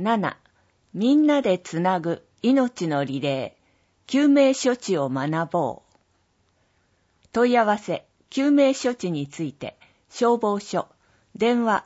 7、みんなでつなぐ命のリレー、救命処置を学ぼう。問い合わせ、救命処置について、消防署、電話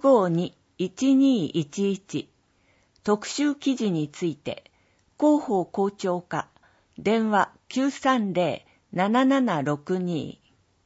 952-1211、特集記事について、広報校長課、電話 930-7762。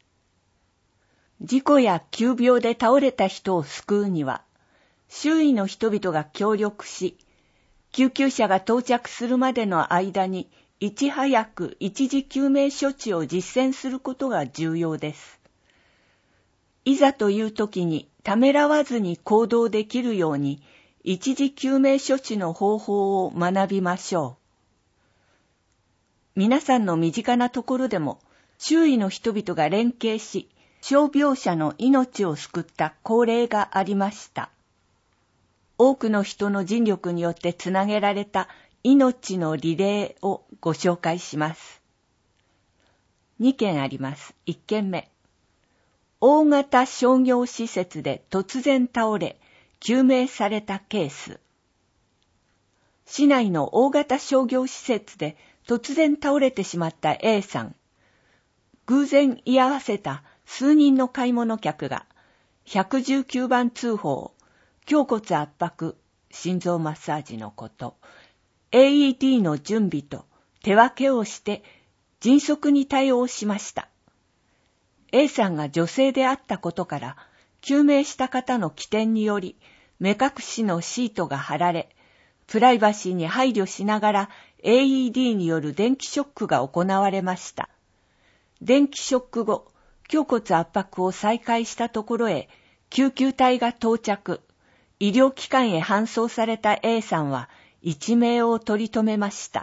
事故や急病で倒れた人を救うには、周囲の人々が協力し、救急車が到着するまでの間に、いち早く一時救命処置を実践することが重要です。いざという時にためらわずに行動できるように、一時救命処置の方法を学びましょう。皆さんの身近なところでも、周囲の人々が連携し、傷病者の命を救った功例がありました。多くの人の尽力によってつなげられた命のリレーをご紹介します。2件あります。1件目。大型商業施設で突然倒れ、救命されたケース。市内の大型商業施設で突然倒れてしまった A さん。偶然居合わせた数人の買い物客が、119番通報、胸骨圧迫、心臓マッサージのこと、AED の準備と手分けをして迅速に対応しました。A さんが女性であったことから、救命した方の起点により、目隠しのシートが貼られ、プライバシーに配慮しながら AED による電気ショックが行われました。電気ショック後、胸骨圧迫を再開したところへ、救急隊が到着、医療機関へ搬送された A さんは、一命を取り留めました。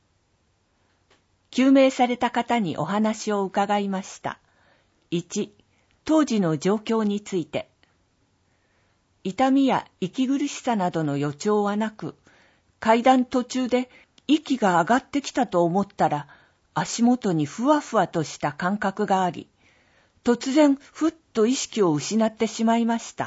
救命された方にお話を伺いました。1、当時の状況について。痛みや息苦しさなどの予兆はなく、階段途中で息が上がってきたと思ったら、足元にふわふわとした感覚があり、突然ふっと意識を失ってしまいました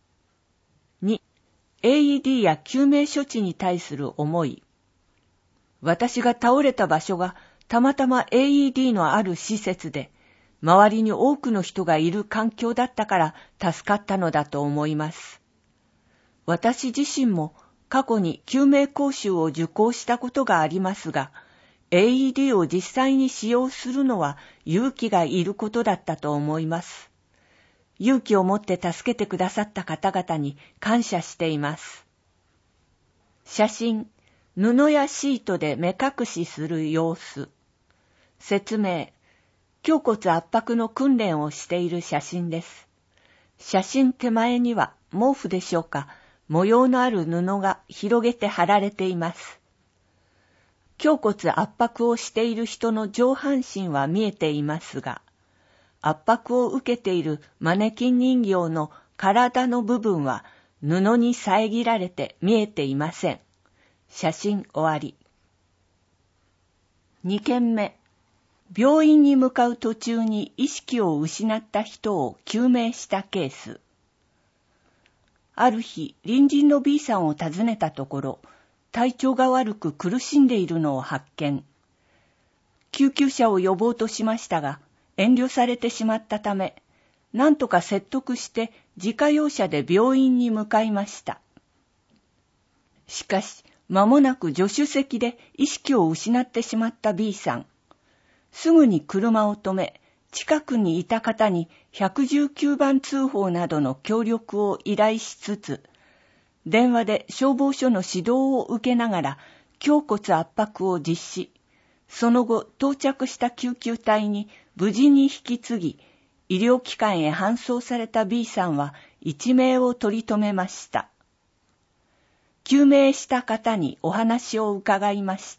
。2、AED や救命処置に対する思い。私が倒れた場所がたまたま AED のある施設で、周りに多くの人がいる環境だったから助かったのだと思います。私自身も過去に救命講習を受講したことがありますが、AED を実際に使用するのは勇気がいることだったと思います。勇気を持って助けてくださった方々に感謝しています。写真、布やシートで目隠しする様子。説明、胸骨圧迫の訓練をしている写真です。写真手前には毛布でしょうか、模様のある布が広げて貼られています。胸骨圧迫をしている人の上半身は見えていますが、圧迫を受けているマネキン人形の体の部分は布に遮られて見えていません。写真終わり。2件目。病院に向かう途中に意識を失った人を救命したケース。ある日、隣人の B さんを訪ねたところ、体調が悪く苦しんでいるのを発見。救急車を呼ぼうとしましたが、遠慮されてしまったため、なんとか説得して自家用車で病院に向かいました。しかし、間もなく助手席で意識を失ってしまった B さん。すぐに車を止め、近くにいた方に119番通報などの協力を依頼しつつ、電話で消防署の指導を受けながら胸骨圧迫を実施。その後到着した救急隊に無事に引き継ぎ、医療機関へ搬送された B さんは一命を取り留めました。救命した方にお話を伺いました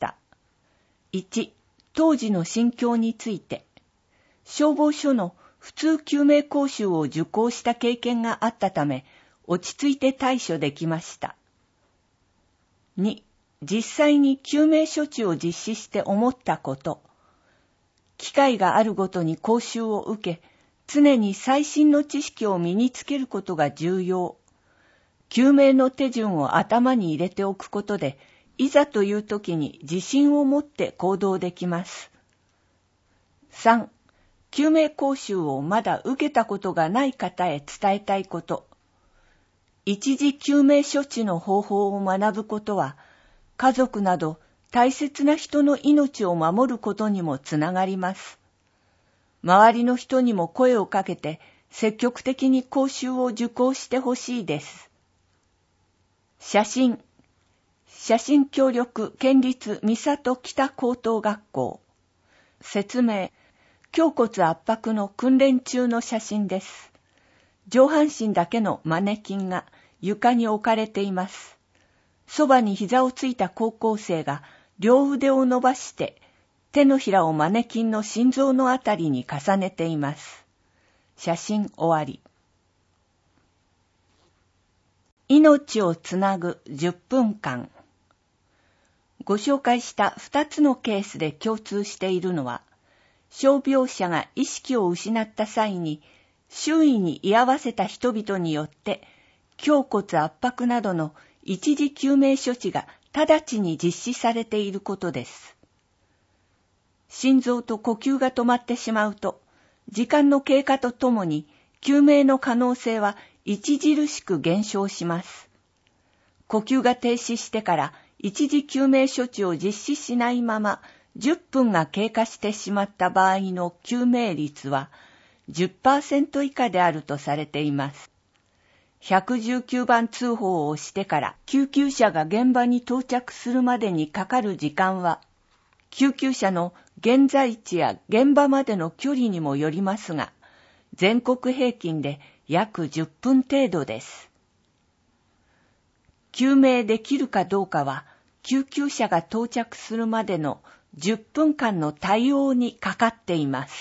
。1、当時の心境について。消防署の普通救命講習を受講した経験があったため、落ち着いて対処できました。2、実際に救命処置を実施して思ったこと。機会があるごとに講習を受け、常に最新の知識を身につけることが重要。 救命の手順を頭に入れておくことで、いざという時に自信を持って行動できます。3、救命講習をまだ受けたことがない方へ伝えたいこと。一時救命処置の方法を学ぶことは、家族など大切な人の命を守ることにもつながります。周りの人にも声をかけて、積極的に講習を受講してほしいです。写真協力県立三郷北高等学校。説明、胸骨圧迫の訓練中の写真です。上半身だけのマネキンが床に置かれています。そばに膝をついた高校生が両腕を伸ばして手のひらをマネキンの心臓のあたりに重ねています。写真終わり。命をつなぐ10分間。ご紹介した2つのケースで共通しているのは、傷病者が意識を失った際に、周囲に居合わせた人々によって、胸骨圧迫などの一時救命処置が直ちに実施されていることです。心臓と呼吸が止まってしまうと、時間の経過とともに救命の可能性は著しく減少します。呼吸が停止してから一時救命処置を実施しないまま10分が経過してしまった場合の救命率は 10% 以下であるとされています。119番通報をしてから救急車が現場に到着するまでにかかる時間は、救急車の現在地や現場までの距離にもよりますが、全国平均で約10分程度です。救命できるかどうかは、救急車が到着するまでの10分間の対応にかかっています。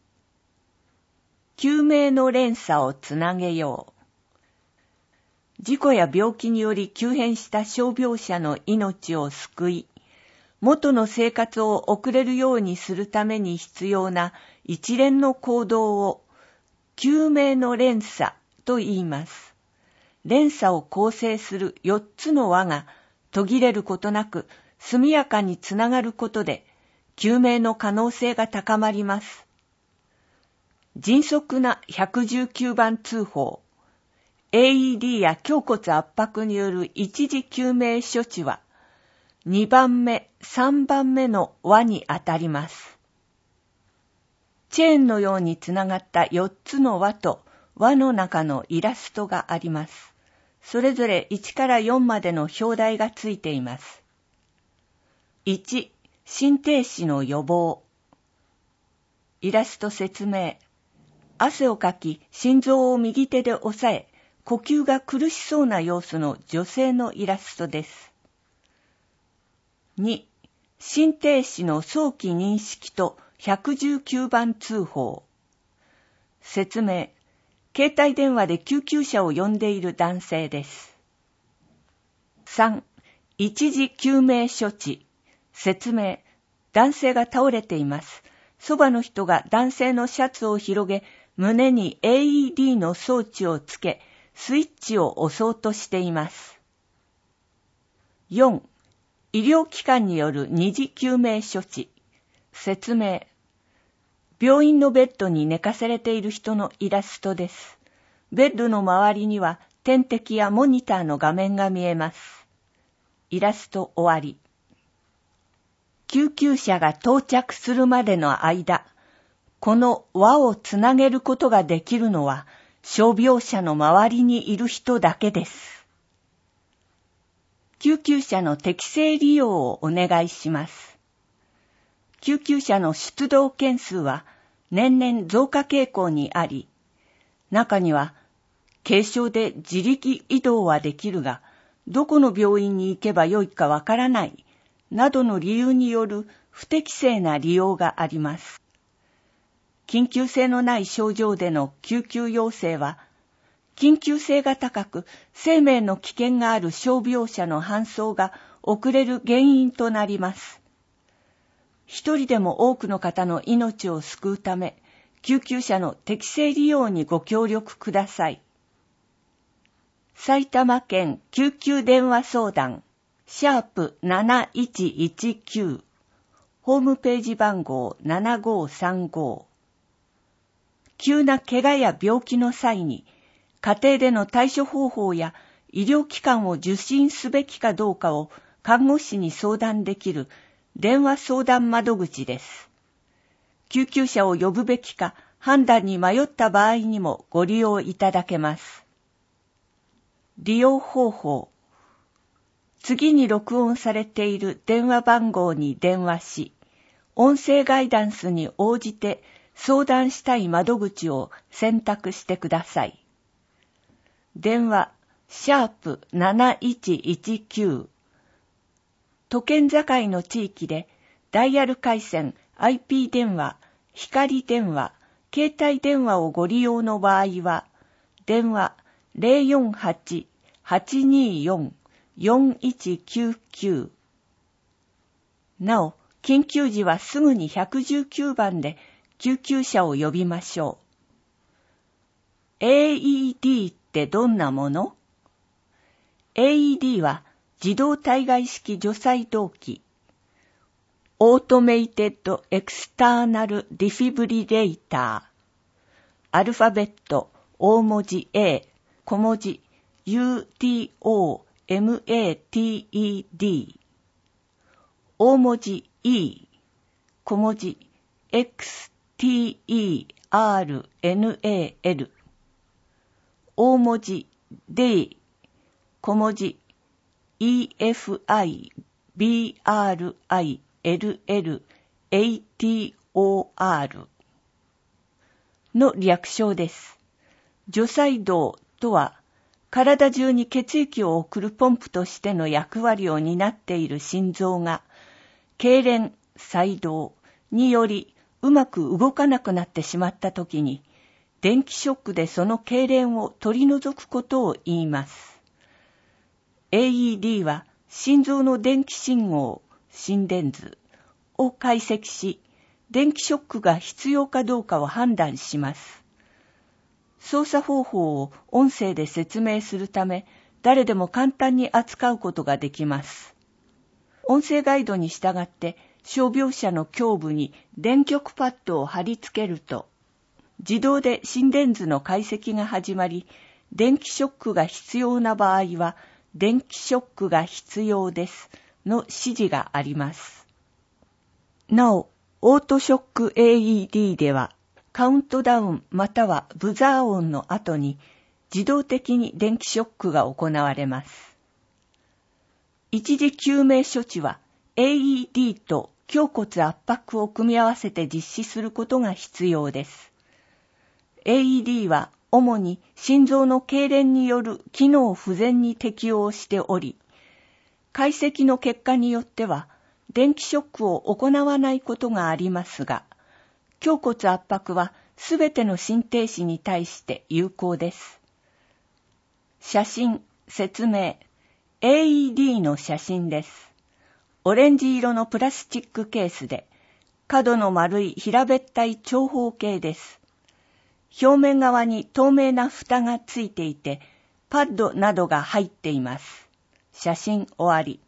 救命の連鎖をつなげよう。事故や病気により急変した傷病者の命を救い、元の生活を送れるようにするために必要な一連の行動を救命の連鎖と言います。連鎖を構成する4つの輪が途切れることなく速やかにつながることで救命の可能性が高まります。迅速な119番通報、AED や胸骨圧迫による一時救命処置は2番目、3番目の輪にあたります。チェーンのようにつながった4つの輪と輪の中のイラストがあります。それぞれ1から4までの表題がついています。1、心停止の予防。イラスト説明。汗をかき、心臓を右手で押さえ、呼吸が苦しそうな様子の女性のイラストです。2、心停止の早期認識と119番通報。説明。携帯電話で救急車を呼んでいる男性です。3、一時救命処置。説明。男性が倒れています。そばの人が男性のシャツを広げ、胸に AED の装置をつけ、スイッチを押そうとしています。4、医療機関による二次救命処置。説明。病院のベッドに寝かされている人のイラストです。ベッドの周りには点滴やモニターの画面が見えます。イラスト終わり。救急車が到着するまでの間、この輪をつなげることができるのは、傷病者の周りにいる人だけです。救急車の適正利用をお願いします。救急車の出動件数は年々増加傾向にあり、中には軽症で自力移動はできるが、どこの病院に行けばよいかわからないなどの理由による不適正な利用があります。緊急性のない症状での救急要請は、緊急性が高く生命の危険がある傷病者の搬送が遅れる原因となります。一人でも多くの方の命を救うため、救急車の適正利用にご協力ください。 埼玉県救急電話相談、#7119、ホームページ番号7535。急な怪我や病気の際に、家庭での対処方法や医療機関を受診すべきかどうかを看護師に相談できる電話相談窓口です。救急車を呼ぶべきか判断に迷った場合にもご利用いただけます。利用方法。次に録音されている電話番号に電話し、音声ガイダンスに応じて相談したい窓口を選択してください。電話#7119。都県境の地域でダイヤル回線、IP 電話、光電話、携帯電話をご利用の場合は、電話048-824-4199。なお、緊急時はすぐに119番で救急車を呼びましょう。AED ってどんなもの？ AED は自動体外式除細動器、オートメイテッドエクスターナルディフィブリレーター、アルファベット大文字 A、小文字 UTOMATED、大文字 E、小文字 XTERNAL、大文字 D、小文字 EFIBRILLATOR の略称です。除細動とは、体中に血液を送るポンプとしての役割を担っている心臓が、痙攣、細動によりうまく動かなくなってしまったときに、電気ショックでその痙攣を取り除くことを言います。AED は心臓の電気信号、心電図を解析し、電気ショックが必要かどうかを判断します。操作方法を音声で説明するため、誰でも簡単に扱うことができます。音声ガイドに従って傷病者の胸部に電極パッドを貼り付けると、自動で心電図の解析が始まり、電気ショックが必要な場合は、電気ショックが必要ですの指示があります。なお、オートショック AED では、カウントダウンまたはブザー音の後に自動的に電気ショックが行われます。一時救命処置は AED と胸骨圧迫を組み合わせて実施することが必要です。AED は主に心臓の痙攣による機能不全に適用しており、解析の結果によっては電気ショックを行わないことがありますが、胸骨圧迫はすべての心停止に対して有効です。写真、説明。AED の写真です。オレンジ色のプラスチックケースで、角の丸い平べったい長方形です。表面側に透明な蓋がついていて、パッドなどが入っています。写真終わり。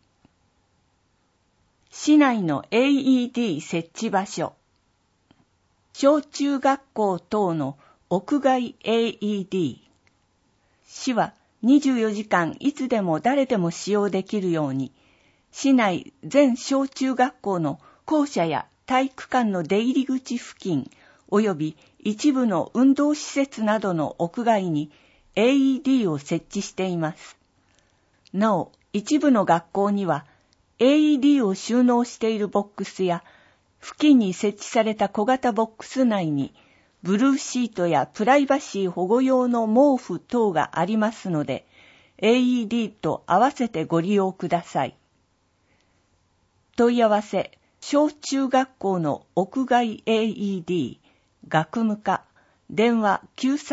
市内の AED 設置場所。小中学校等の屋外 AED。市は24時間いつでも誰でも使用できるように、市内全小中学校の校舎や体育館の出入り口付近、及び一部の運動施設などの屋外に AED を設置しています。なお、一部の学校には AED を収納しているボックスや、付近に設置された小型ボックス内に、ブルーシートやプライバシー保護用の毛布等がありますので、AED と合わせてご利用ください。問い合わせ、小中学校の屋外 AED、学務課、電話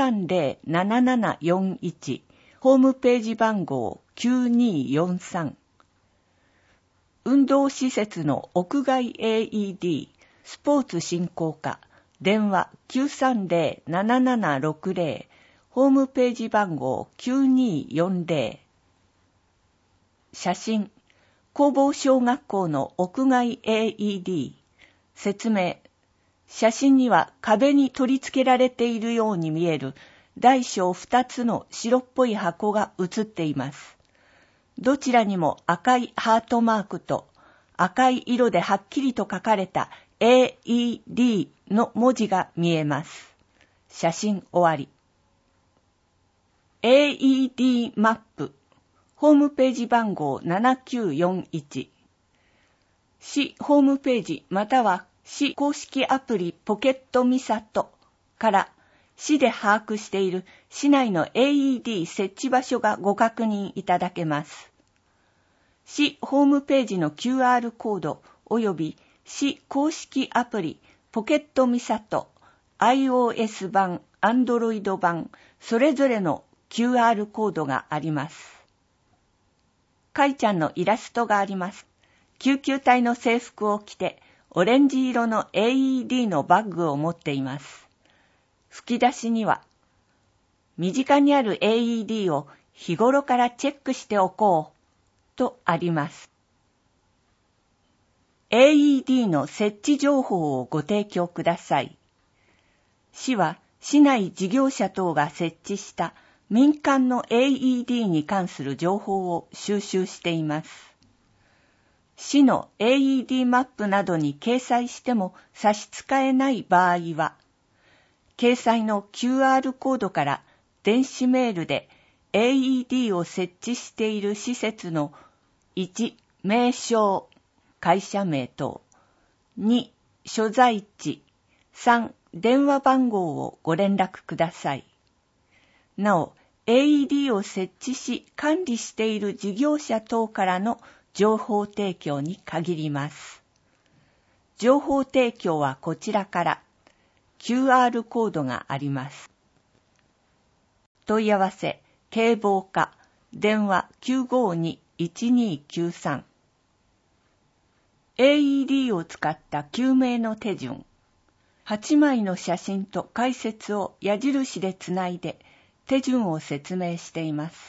930-7741、ホームページ番号9243。運動施設の屋外 AED、スポーツ振興課、電話 930-7760、ホホームページ番号9240。写真、工房小学校の屋外 AED。説明、写真には壁に取り付けられているように見える大小2つの白っぽい箱が写っています。どちらにも赤いハートマークと赤い色ではっきりと書かれた AED の文字が見えます。写真終わり。AED マップ、ホームページ番号7941。市ホームページまたは市公式アプリポケットミサトから市で把握している市内の AED 設置場所がご確認いただけます。市ホームページの QR コード及び市公式アプリポケットミサト iOS 版、Android 版それぞれの QR コードがあります。かいちゃんのイラストがあります。救急隊の制服を着て、オレンジ色の AED のバッグを持っています。吹き出しには、身近にある AED を日頃からチェックしておこう、とあります。AED の設置情報をご提供ください。市は、市内事業者等が設置した民間の AED に関する情報を収集しています。市の AED マップなどに掲載しても差し支えない場合は、掲載の QR コードから電子メールで AED を設置している施設の1、名称、会社名等、2、所在地、3、電話番号をご連絡ください。なお、AED を設置し管理している事業者等からの情報提供に限ります。情報提供はこちらから QR コードがあります。問い合わせ、警防課、電話 952-1293。AED を使った救命の手順。8枚の写真と解説を矢印でつないで手順を説明しています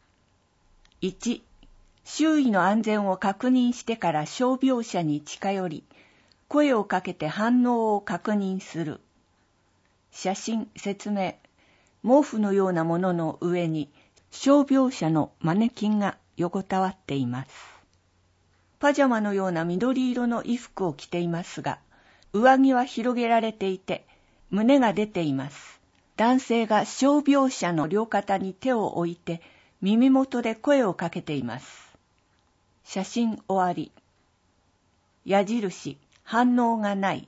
。1、周囲の安全を確認してから傷病者に近寄り、声をかけて反応を確認する。写真、説明。毛布のようなものの上に傷病者のマネキンが横たわっています。パジャマのような緑色の衣服を着ていますが、上着は広げられていて、胸が出ています。男性が傷病者の両肩に手を置いて、耳元で声をかけています。写真終わり。矢印、反応がない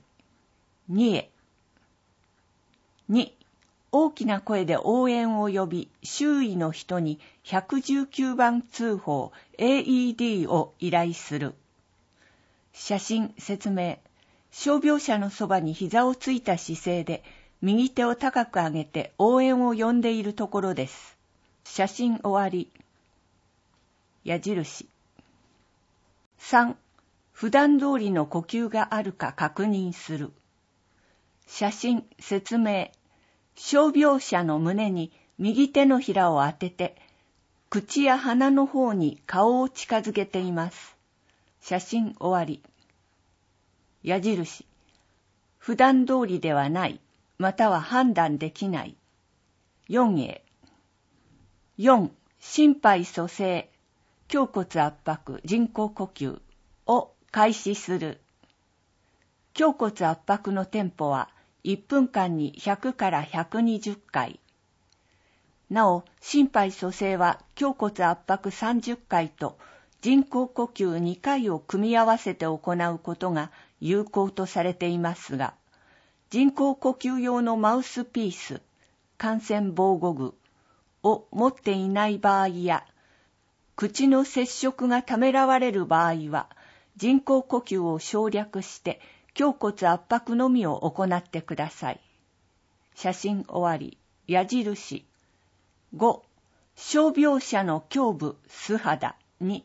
。2へ。2、大きな声で応援を呼び、周囲の人に119番通報 AED を依頼する。写真、説明。傷病者のそばに膝をついた姿勢で、右手を高く上げて応援を呼んでいるところです。写真終わり。矢印。3、普段通りの呼吸があるか確認する。写真、説明。傷病者の胸に右手のひらを当てて、口や鼻の方に顔を近づけています。写真終わり。矢印。普段通りではない、または判断できない。4A。4、心肺蘇生、胸骨圧迫、人工呼吸を開始する。胸骨圧迫のテンポは1分間に100から120回。なお、心肺蘇生は胸骨圧迫30回と人工呼吸2回を組み合わせて行うことが有効とされていますが、人工呼吸用のマウスピース、感染防護具を持っていない場合や、口の接触がためらわれる場合は、人工呼吸を省略して胸骨圧迫のみを行ってください。写真終わり。矢印。5、傷病者の胸部、素肌に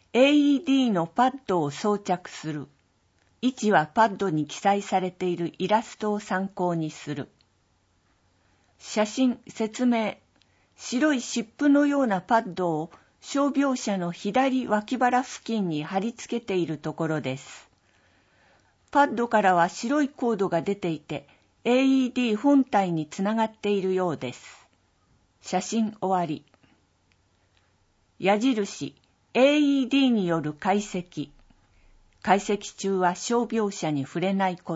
AED のパッドを装着する。位置はパッドに記載されているイラストを参考にする。写真、説明。 白い湿布のようなパッドを傷病者の左脇腹付近に貼り付けているところです。パッドからは白いコードが出ていて、AED 本体につながっているようです。写真終わり。矢印、AED による解析。解析中は傷病者に触れないこと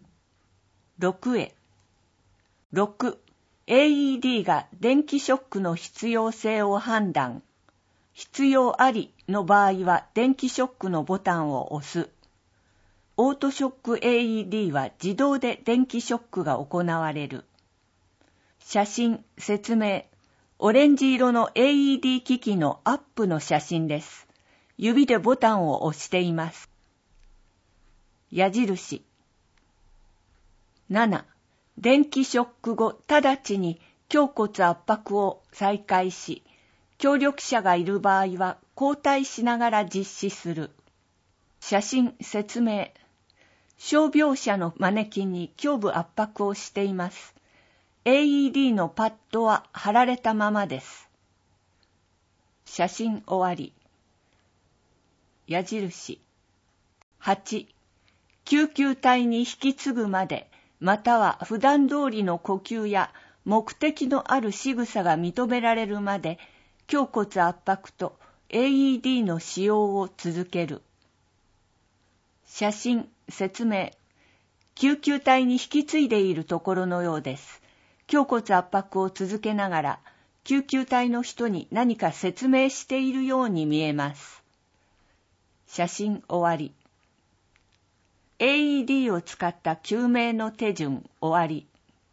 。6A。6、AED が電気ショックの必要性を判断。必要ありの場合は電気ショックのボタンを押す。オートショック AED は自動で電気ショックが行われる。写真、説明。オレンジ色の AED 機器のアップの写真です。指でボタンを押しています。矢印。7、電気ショック後、直ちに胸骨圧迫を再開し、協力者がいる場合は交代しながら実施する。写真、説明。傷病者のマネキンに胸部圧迫をしています。AED のパッドは貼られたままです。写真終わり。矢印。8、救急隊に引き継ぐまで、または普段通りの呼吸や目的のある仕草が認められるまで、胸骨圧迫と AED の使用を続ける。写真、説明。救急隊に引き継いでいるところのようです。胸骨圧迫を続けながら、救急隊の人に何か説明しているように見えます。写真終わり。AED を使った救命の手順終わり。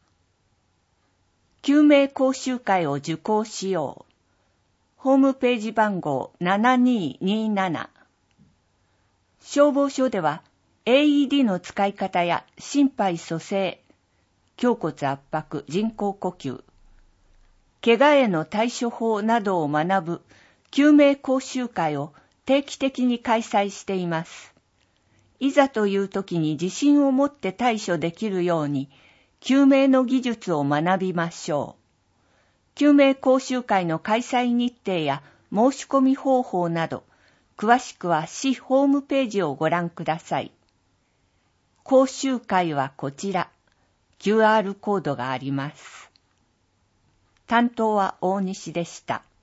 救命講習会を受講しよう。ホームページ番号7227。消防署では AED の使い方や心肺蘇生、胸骨圧迫、人工呼吸、怪我への対処法などを学ぶ救命講習会を定期的に開催しています。いざという時に自信を持って対処できるように、救命の技術を学びましょう。救命講習会の開催日程や申し込み方法など、詳しくは市ホームページをご覧ください。講習会はこちら、QR コードがあります。担当は大西でした。